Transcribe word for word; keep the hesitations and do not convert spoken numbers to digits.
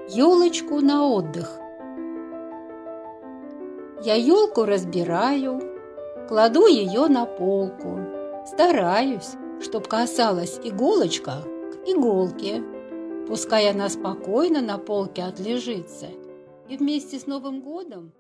Елочку на отдых. Я елку разбираю, кладу ее на полку. Стараюсь, чтоб касалась иголочка к иголке. Пускай она спокойно на полке отлежится и вместе с Новым годом